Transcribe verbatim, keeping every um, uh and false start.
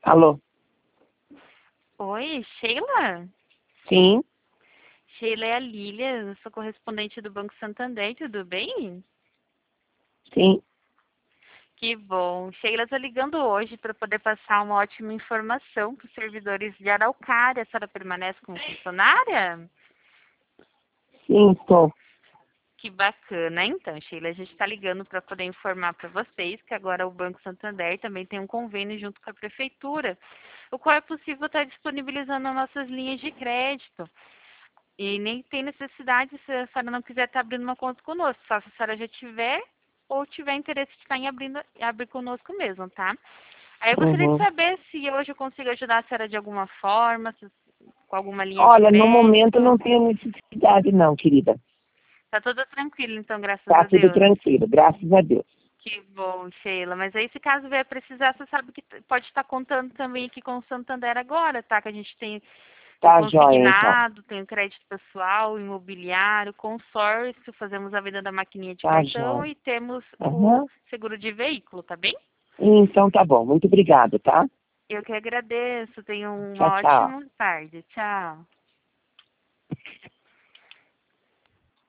Alô? Oi, Sheila? Sim, Sheila é a Lília, eu sou correspondente do Banco Santander, tudo bem? sim. Que bom. Sheila, estou ligando hoje para poder passar uma ótima informação para os servidores de Araucária. A senhora permanece como funcionária? Sim, estou. Que bacana. Então, Sheila, a gente está ligando para poder informar para vocês que agora o Banco Santander também tem um convênio junto com a Prefeitura, o qual é possível estar disponibilizando as nossas linhas de crédito. E nem tem necessidade, se a senhora não quiser estar abrindo uma conta conosco, só se a senhora já tiver ou tiver interesse de estar em abrindo, abrir conosco mesmo, tá? Aí eu gostaria de Uhum. saber se hoje eu consigo ajudar a senhora de alguma forma, se- com alguma linha de Olha, no momento crédito. não tenho necessidade não, querida. Tá tudo tranquilo, então, graças Tá a tudo Deus. tranquilo, graças a Deus. Que bom, Sheila. Mas aí, se caso vier precisar, você sabe que t- pode estar contando também aqui com o Santander agora, tá? Que a gente tem o Tá joia, então. consignado, tem o crédito pessoal, imobiliário, consórcio, fazemos a venda da maquininha de Tá cartão joia. e temos o Uhum. seguro de veículo, tá bem? Então tá bom, muito obrigado, tá? Eu que agradeço. Tenha Tchau, uma tchau. ótima tarde. Tchau.